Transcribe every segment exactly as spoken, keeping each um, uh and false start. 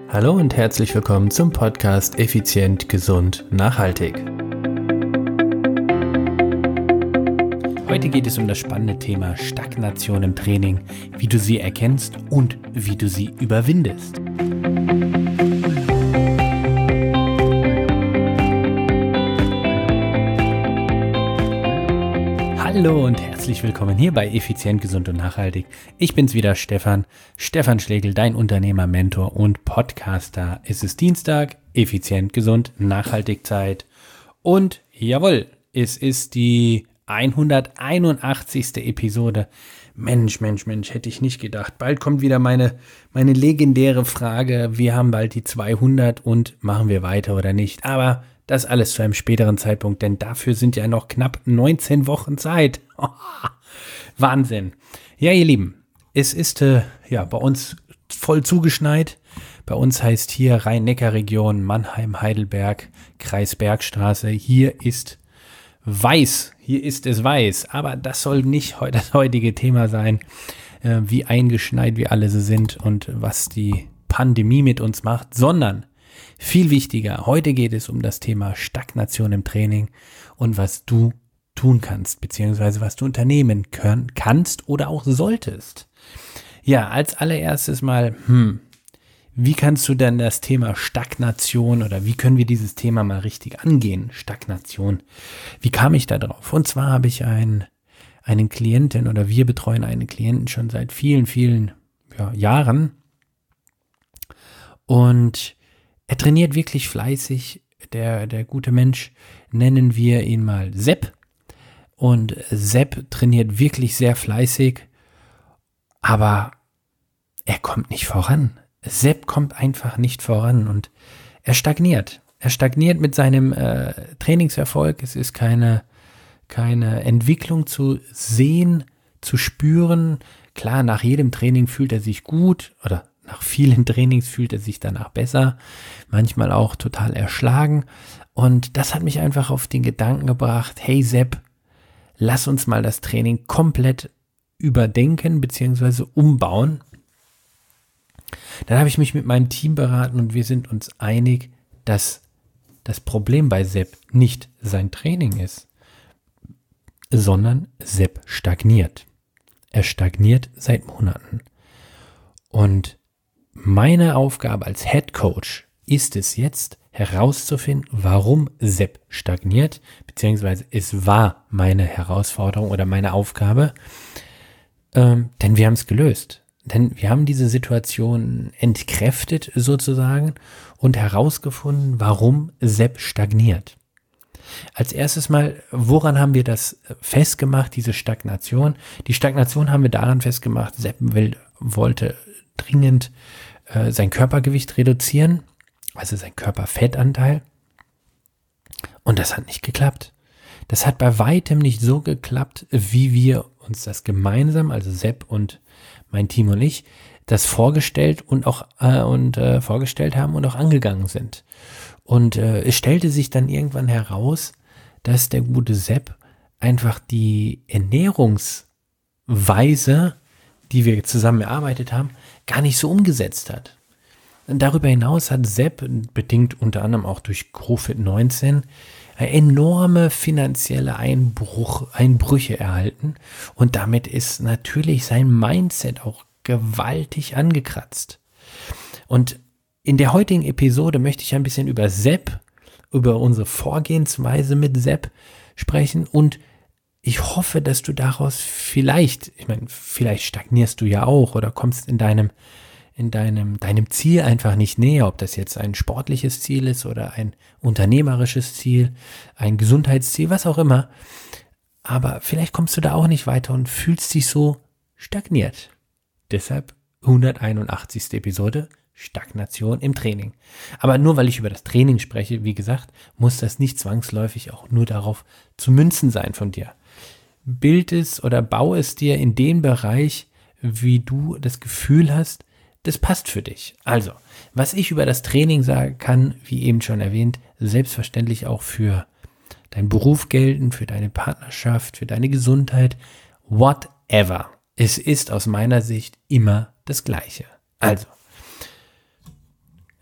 Hallo und herzlich willkommen zum Podcast Effizient, Gesund, Nachhaltig. Heute geht es um das spannende Thema Stagnation im Training, wie du sie erkennst und wie du sie überwindest. Hallo und herzlich willkommen hier bei Effizient, Gesund und Nachhaltig. Ich bin's wieder, Stefan, Stefan Schlegel, dein Unternehmer, Mentor und Podcaster. Es ist Dienstag, Effizient, Gesund, Nachhaltig Zeit und jawohl, es ist die hunderteinundachtzigste Episode. Mensch, Mensch, Mensch, hätte ich nicht gedacht. Bald kommt wieder meine, meine legendäre Frage, wir haben bald die zweihundert und machen wir weiter oder nicht, aber das alles zu einem späteren Zeitpunkt, denn dafür sind ja noch knapp neunzehn Wochen Zeit. Oh, Wahnsinn. Ja, ihr Lieben, es ist äh, ja bei uns voll zugeschneit. Bei uns heißt hier Rhein-Neckar-Region, Mannheim, Heidelberg, Kreis Bergstraße. Hier ist weiß, hier ist es weiß. Aber das soll nicht das heutige Thema sein, äh, wie eingeschneit wir alle so sind und was die Pandemie mit uns macht, sondern viel wichtiger, heute geht es um das Thema Stagnation im Training und was du tun kannst, beziehungsweise was du unternehmen können, kannst oder auch solltest. Ja, als allererstes mal, hm, wie kannst du denn das Thema Stagnation oder wie können wir dieses Thema mal richtig angehen, Stagnation? Wie kam ich da drauf? Und zwar habe ich einen, einen Klienten oder wir betreuen einen Klienten schon seit vielen, vielen ja, Jahren und er trainiert wirklich fleißig, der, der gute Mensch, nennen wir ihn mal Sepp. Und Sepp trainiert wirklich sehr fleißig, aber er kommt nicht voran. Sepp kommt einfach nicht voran und er stagniert. Er stagniert mit seinem äh, Trainingserfolg. Es ist keine, keine Entwicklung zu sehen, zu spüren. Klar, nach jedem Training fühlt er sich gut oder nach vielen Trainings fühlt er sich danach besser, manchmal auch total erschlagen. Und das hat mich einfach auf den Gedanken gebracht, hey Sepp, lass uns mal das Training komplett überdenken bzw. umbauen. Dann habe ich mich mit meinem Team beraten und wir sind uns einig, dass das Problem bei Sepp nicht sein Training ist, sondern Sepp stagniert. Er stagniert seit Monaten. Und meine Aufgabe als Head Coach ist es jetzt herauszufinden, warum Sepp stagniert, beziehungsweise es war meine Herausforderung oder meine Aufgabe, ähm, denn wir haben es gelöst. Denn wir haben diese Situation entkräftet sozusagen und herausgefunden, warum Sepp stagniert. Als erstes mal, woran haben wir das festgemacht, diese Stagnation? Die Stagnation haben wir daran festgemacht, Sepp will, wollte dringend äh, sein Körpergewicht reduzieren, also sein Körperfettanteil. Und das hat nicht geklappt. Das hat bei weitem nicht so geklappt, wie wir uns das gemeinsam, also Sepp und mein Team und ich, das vorgestellt und auch äh, und äh, vorgestellt haben und auch angegangen sind. Und äh, es stellte sich dann irgendwann heraus, dass der gute Sepp einfach die Ernährungsweise, die wir zusammen erarbeitet haben, gar nicht so umgesetzt hat. Und darüber hinaus hat Sepp, bedingt unter anderem auch durch Covid neunzehn, enorme finanzielle Einbruch, Einbrüche erhalten und damit ist natürlich sein Mindset auch gewaltig angekratzt. Und in der heutigen Episode möchte ich ein bisschen über Sepp, über unsere Vorgehensweise mit Sepp sprechen und ich hoffe, dass du daraus vielleicht, ich meine, vielleicht stagnierst du ja auch oder kommst in deinem, in deinem, deinem Ziel einfach nicht näher, ob das jetzt ein sportliches Ziel ist oder ein unternehmerisches Ziel, ein Gesundheitsziel, was auch immer. Aber vielleicht kommst du da auch nicht weiter und fühlst dich so stagniert. Deshalb hunderteinundachtzigste Episode, Stagnation im Training. Aber nur weil ich über das Training spreche, wie gesagt, muss das nicht zwangsläufig auch nur darauf zu münzen sein von dir. Bild es oder baue es dir in den Bereich, wie du das Gefühl hast, das passt für dich. Also, was ich über das Training sagen kann, wie eben schon erwähnt, selbstverständlich auch für deinen Beruf gelten, für deine Partnerschaft, für deine Gesundheit, whatever. Es ist aus meiner Sicht immer das Gleiche. Also,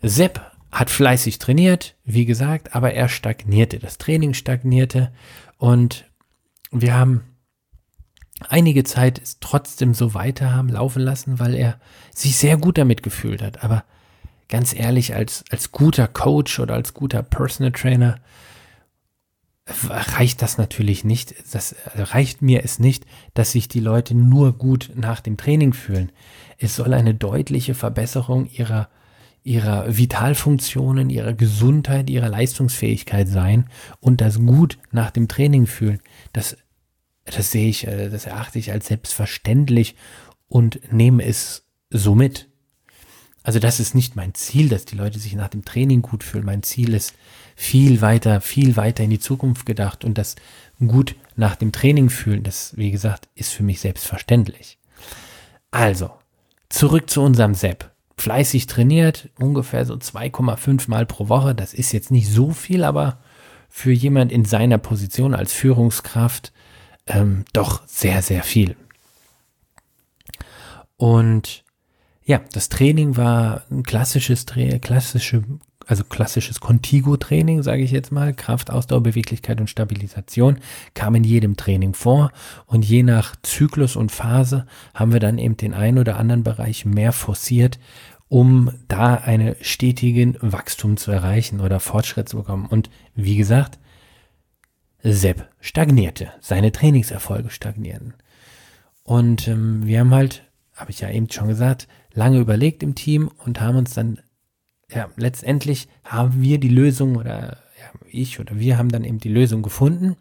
Sepp hat fleißig trainiert, wie gesagt, aber er stagnierte. Das Training stagnierte und wir haben einige Zeit es trotzdem so weiter haben laufen lassen, weil er sich sehr gut damit gefühlt hat. Aber ganz ehrlich, als, als guter Coach oder als guter Personal Trainer reicht das natürlich nicht. Das reicht mir es nicht, dass sich die Leute nur gut nach dem Training fühlen. Es soll eine deutliche Verbesserung ihrer, ihrer Vitalfunktionen, ihrer Gesundheit, ihrer Leistungsfähigkeit sein und das gut nach dem Training fühlen. Das, das sehe ich, das erachte ich als selbstverständlich und nehme es so mit. Also das ist nicht mein Ziel, dass die Leute sich nach dem Training gut fühlen. Mein Ziel ist viel weiter, viel weiter in die Zukunft gedacht und das gut nach dem Training fühlen, das, wie gesagt, ist für mich selbstverständlich. Also, zurück zu unserem Sepp. Fleißig trainiert, ungefähr so zwei Komma fünf Mal pro Woche. Das ist jetzt nicht so viel, aber für jemand in seiner Position als Führungskraft ähm, doch sehr, sehr viel. Und ja, das Training war ein klassisches, Tra- klassische, also klassisches Contigo-Training, sage ich jetzt mal. Kraft, Ausdauer, Beweglichkeit und Stabilisation kam in jedem Training vor. Und je nach Zyklus und Phase haben wir dann eben den einen oder anderen Bereich mehr forciert, um da einen stetigen Wachstum zu erreichen oder Fortschritt zu bekommen. Und wie gesagt, Sepp stagnierte. Seine Trainingserfolge stagnierten. Und ähm, wir haben halt, habe ich ja eben schon gesagt, lange überlegt im Team und haben uns dann, ja, letztendlich haben wir die Lösung oder ja, ich oder wir haben dann eben die Lösung gefunden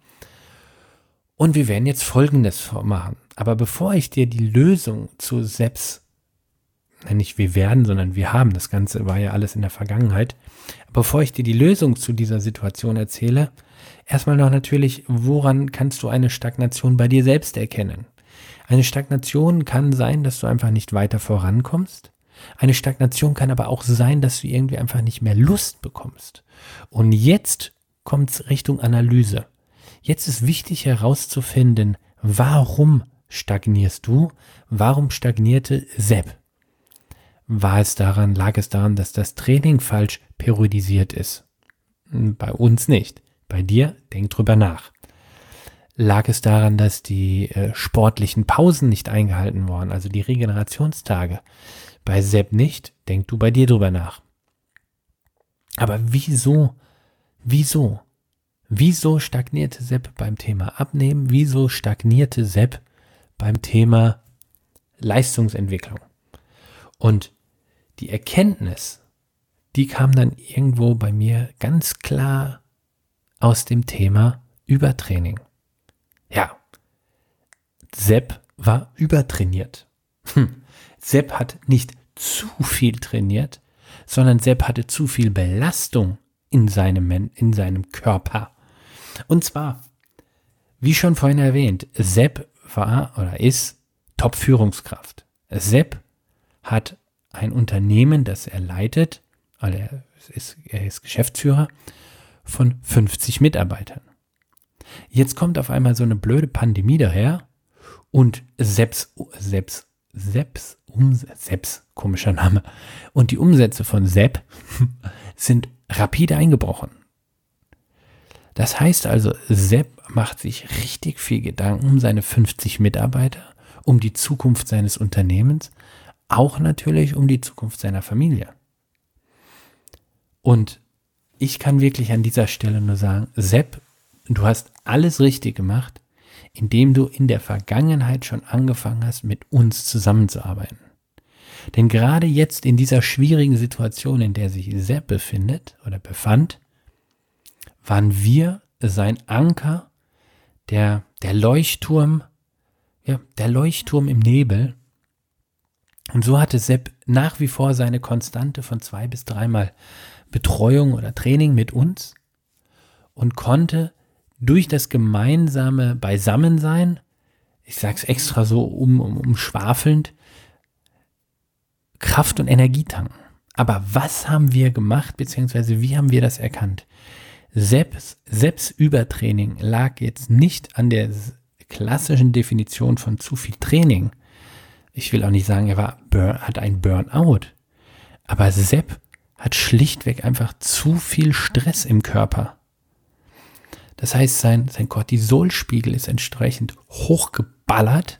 und wir werden jetzt Folgendes machen. Aber bevor ich dir die Lösung zu Sepps, nicht wir werden, sondern wir haben, das Ganze war ja alles in der Vergangenheit, bevor ich dir die Lösung zu dieser Situation erzähle, erstmal noch natürlich, woran kannst du eine Stagnation bei dir selbst erkennen? Eine Stagnation kann sein, dass du einfach nicht weiter vorankommst. Eine Stagnation kann aber auch sein, dass du irgendwie einfach nicht mehr Lust bekommst. Und jetzt kommt es Richtung Analyse. Jetzt ist wichtig herauszufinden, warum stagnierst du? Warum stagnierte Sepp? War es daran, lag es daran, dass das Training falsch periodisiert ist? Bei uns nicht. Bei dir, denk drüber nach. Lag es daran, dass die äh, sportlichen Pausen nicht eingehalten wurden, also die Regenerationstage? Bei Sepp nicht, denk du bei dir drüber nach. Aber wieso, wieso, wieso stagnierte Sepp beim Thema Abnehmen? Wieso stagnierte Sepp beim Thema Leistungsentwicklung? Und die Erkenntnis, die kam dann irgendwo bei mir ganz klar aus dem Thema Übertraining. Ja, Sepp war übertrainiert. Hm. Sepp hat nicht zu viel trainiert, sondern Sepp hatte zu viel Belastung in seinem, in seinem Körper. Und zwar, wie schon vorhin erwähnt, Sepp war oder ist Top-Führungskraft. Sepp hat ein Unternehmen, das er leitet, also er ist, er ist Geschäftsführer von fünfzig Mitarbeitern. Jetzt kommt auf einmal so eine blöde Pandemie daher und Sepps, Sepps, Sepps, Umsatz, Sepps, komischer Name, und die Umsätze von Sepp sind rapide eingebrochen. Das heißt also, Sepp macht sich richtig viel Gedanken um seine fünfzig Mitarbeiter, um die Zukunft seines Unternehmens, auch natürlich um die Zukunft seiner Familie. Und ich kann wirklich an dieser Stelle nur sagen, Sepp, du hast alles richtig gemacht, indem du in der Vergangenheit schon angefangen hast, mit uns zusammenzuarbeiten. Denn gerade jetzt in dieser schwierigen Situation, in der sich Sepp befindet oder befand, waren wir sein Anker, der, der Leuchtturm, ja, der Leuchtturm im Nebel. Und so hatte Sepp nach wie vor seine Konstante von zwei bis dreimal Betreuung oder Training mit uns und konnte durch das gemeinsame Beisammensein, ich sage es extra so um, um, umschwafelnd, Kraft und Energie tanken. Aber was haben wir gemacht, beziehungsweise wie haben wir das erkannt? Sepps, Sepps Übertraining lag jetzt nicht an der klassischen Definition von zu viel Training. Ich will auch nicht sagen, er war, hat ein Burnout. Aber Sepp hat schlichtweg einfach zu viel Stress im Körper. Das heißt, sein, sein Cortisolspiegel ist entsprechend hochgeballert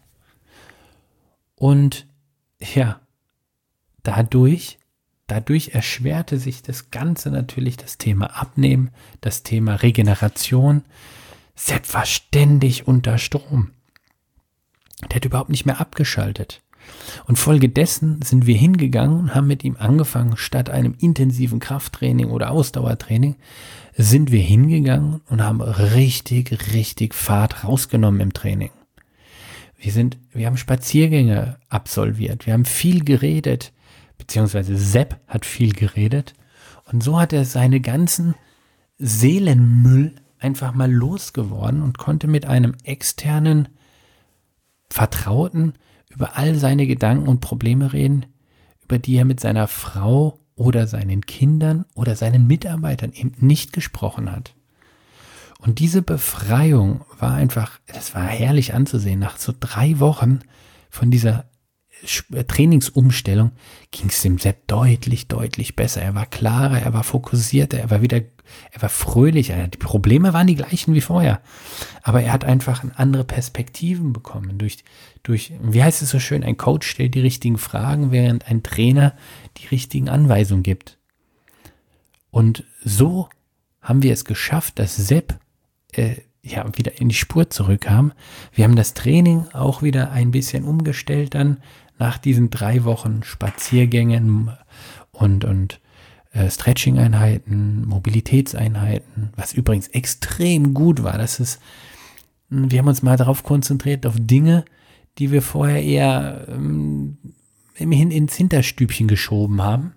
und ja, dadurch, dadurch erschwerte sich das Ganze natürlich, das Thema Abnehmen, das Thema Regeneration. Sepp war ständig unter Strom. Der hat überhaupt nicht mehr abgeschaltet. Und folgedessen sind wir hingegangen und haben mit ihm angefangen, statt einem intensiven Krafttraining oder Ausdauertraining, sind wir hingegangen und haben richtig, richtig Fahrt rausgenommen im Training. Wir sind, wir haben Spaziergänge absolviert, wir haben viel geredet, beziehungsweise Sepp hat viel geredet und so hat er seine ganzen Seelenmüll einfach mal losgeworden und konnte mit einem externen Vertrauten über all seine Gedanken und Probleme reden, über die er mit seiner Frau oder seinen Kindern oder seinen Mitarbeitern eben nicht gesprochen hat. Und diese Befreiung war einfach, das war herrlich anzusehen. Nach so drei Wochen von dieser Trainingsumstellung ging es dem Sepp deutlich, deutlich besser. Er war klarer, er war fokussierter, er war wieder, er war fröhlicher. Die Probleme waren die gleichen wie vorher. Aber er hat einfach andere Perspektiven bekommen. Durch, durch, wie heißt es so schön, ein Coach stellt die richtigen Fragen, während ein Trainer die richtigen Anweisungen gibt. Und so haben wir es geschafft, dass Sepp äh, ja, wieder in die Spur zurückkam. Wir haben das Training auch wieder ein bisschen umgestellt dann nach diesen drei Wochen Spaziergängen und, und äh, Stretching-Einheiten, Mobilitätseinheiten, was übrigens extrem gut war. Das ist, wir haben uns mal darauf konzentriert, auf Dinge, die wir vorher eher ähm, immerhin ins Hinterstübchen geschoben haben.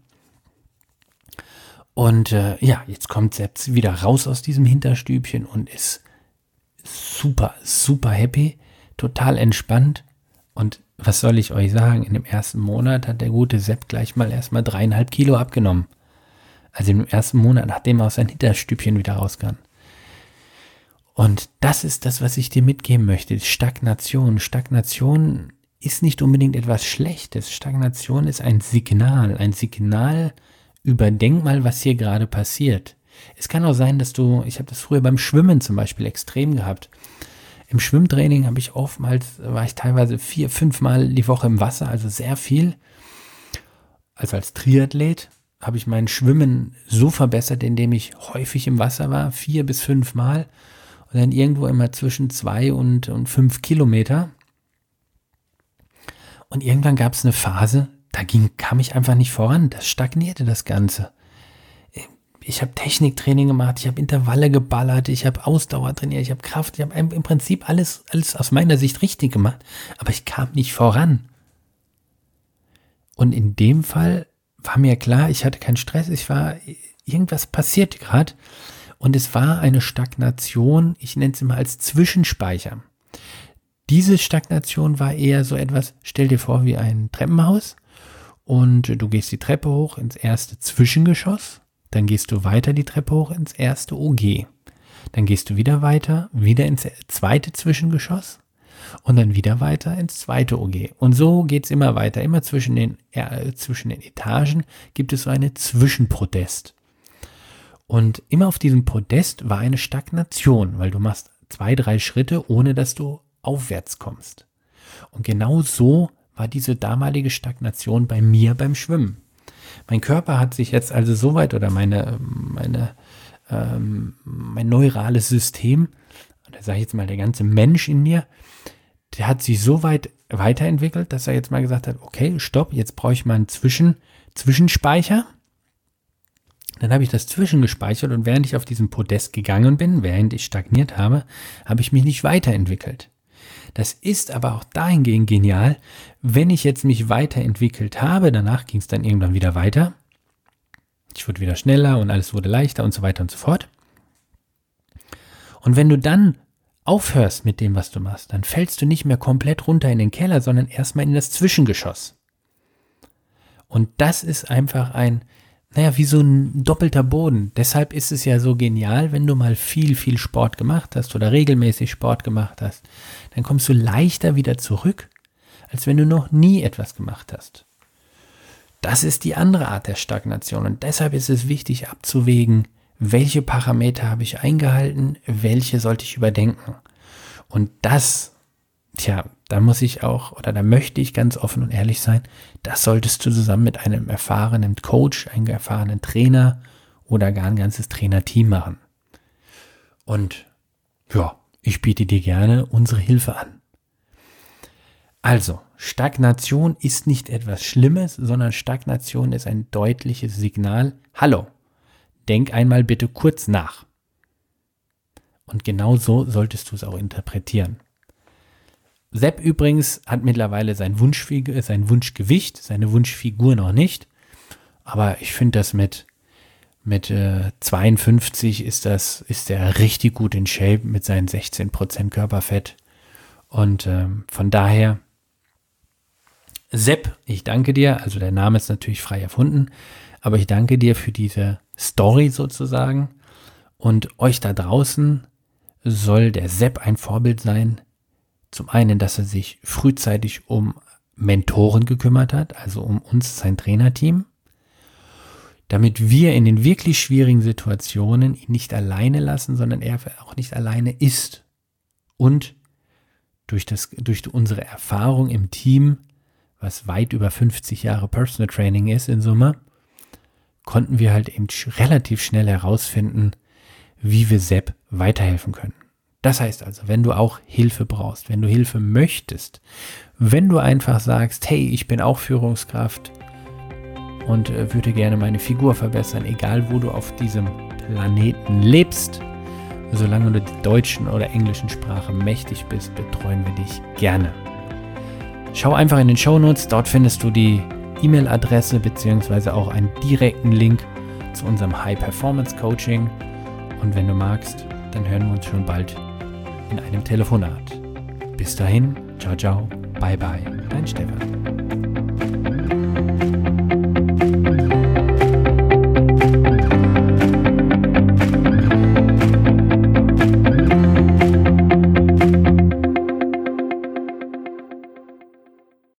Und äh, ja, jetzt kommt Sepp wieder raus aus diesem Hinterstübchen und ist super, super happy, total entspannt. Und was soll ich euch sagen, in dem ersten Monat hat der gute Sepp gleich mal erstmal dreieinhalb Kilo abgenommen. Also im ersten Monat, nachdem er aus seinem Hinterstübchen wieder rauskam. Und das ist das, was ich dir mitgeben möchte. Stagnation. Stagnation ist nicht unbedingt etwas Schlechtes. Stagnation ist ein Signal. Ein Signal, überdenk mal, was hier gerade passiert. Es kann auch sein, dass du, ich habe das früher beim Schwimmen zum Beispiel extrem gehabt. Im Schwimmtraining habe ich oftmals, war ich teilweise vier, fünf Mal die Woche im Wasser, also sehr viel. Also als Triathlet habe ich mein Schwimmen so verbessert, indem ich häufig im Wasser war, vier bis fünf Mal und dann irgendwo immer zwischen zwei und, und fünf Kilometer. Und irgendwann gab es eine Phase, da ging, kam ich einfach nicht voran, das stagnierte das Ganze. Ich habe Techniktraining gemacht, ich habe Intervalle geballert, ich habe Ausdauer trainiert, ich habe Kraft, ich habe im Prinzip alles, alles aus meiner Sicht richtig gemacht, aber ich kam nicht voran. Und in dem Fall war mir klar, ich hatte keinen Stress, ich war, irgendwas passiert gerade und es war eine Stagnation, ich nenne es immer als Zwischenspeicher. Diese Stagnation war eher so etwas, stell dir vor wie ein Treppenhaus und du gehst die Treppe hoch ins erste Zwischengeschoss. Dann gehst du weiter die Treppe hoch ins erste O G. Dann gehst du wieder weiter, wieder ins zweite Zwischengeschoss und dann wieder weiter ins zweite O G. Und so geht es immer weiter. Immer zwischen den, äh, zwischen den Etagen gibt es so eine Zwischenpodest. Und immer auf diesem Podest war eine Stagnation, weil du machst zwei, drei Schritte, ohne dass du aufwärts kommst. Und genau so war diese damalige Stagnation bei mir beim Schwimmen. Mein Körper hat sich jetzt also so weit, oder meine, meine, ähm, mein neurales System, da sage ich jetzt mal der ganze Mensch in mir, der hat sich so weit weiterentwickelt, dass er jetzt mal gesagt hat, okay, stopp, jetzt brauche ich mal einen Zwischen, Zwischenspeicher. Dann habe ich das zwischengespeichert und während ich auf diesem Podest gegangen bin, während ich stagniert habe, habe ich mich nicht weiterentwickelt. Das ist aber auch dahingehend genial, wenn ich jetzt mich weiterentwickelt habe, danach ging es dann irgendwann wieder weiter. Ich wurde wieder schneller und alles wurde leichter und so weiter und so fort. Und wenn du dann aufhörst mit dem, was du machst, dann fällst du nicht mehr komplett runter in den Keller, sondern erstmal in das Zwischengeschoss. Und das ist einfach ein, naja, wie so ein doppelter Boden. Deshalb ist es ja so genial, wenn du mal viel, viel Sport gemacht hast oder regelmäßig Sport gemacht hast, dann kommst du leichter wieder zurück, als wenn du noch nie etwas gemacht hast. Das ist die andere Art der Stagnation und deshalb ist es wichtig abzuwägen, welche Parameter habe ich eingehalten, welche sollte ich überdenken. Und das, tja, da muss ich auch, oder da möchte ich ganz offen und ehrlich sein, das solltest du zusammen mit einem erfahrenen Coach, einem erfahrenen Trainer oder gar ein ganzes Trainerteam machen. Und ja, ich biete dir gerne unsere Hilfe an. Also, Stagnation ist nicht etwas Schlimmes, sondern Stagnation ist ein deutliches Signal. Hallo, denk einmal bitte kurz nach. Und genau so solltest du es auch interpretieren. Sepp übrigens hat mittlerweile sein, Wunschfigur, sein Wunschgewicht, seine Wunschfigur noch nicht. Aber ich finde das mit, mit äh, zweiundfünfzig ist das, ist er richtig gut in Shape mit seinen sechzehn Prozent Körperfett. Und ähm, von daher, Sepp, ich danke dir. Also der Name ist natürlich frei erfunden. Aber ich danke dir für diese Story sozusagen. Und euch da draußen soll der Sepp ein Vorbild sein. Zum einen, dass er sich frühzeitig um Mentoren gekümmert hat, also um uns, sein Trainerteam, damit wir in den wirklich schwierigen Situationen ihn nicht alleine lassen, sondern er auch nicht alleine ist. Und durch, das, durch unsere Erfahrung im Team, was weit über fünfzig Jahre Personal Training ist in Summe, konnten wir halt eben relativ schnell herausfinden, wie wir Sepp weiterhelfen können. Das heißt also, wenn du auch Hilfe brauchst, wenn du Hilfe möchtest, wenn du einfach sagst, hey, ich bin auch Führungskraft und äh, würde gerne meine Figur verbessern, egal wo du auf diesem Planeten lebst, solange du der deutschen oder englischen Sprache mächtig bist, betreuen wir dich gerne. Schau einfach in den Shownotes, dort findest du die E-Mail-Adresse beziehungsweise auch einen direkten Link zu unserem High-Performance-Coaching und wenn du magst, dann hören wir uns schon bald in einem Telefonat. Bis dahin, ciao, ciao, bye, bye, dein Stefan.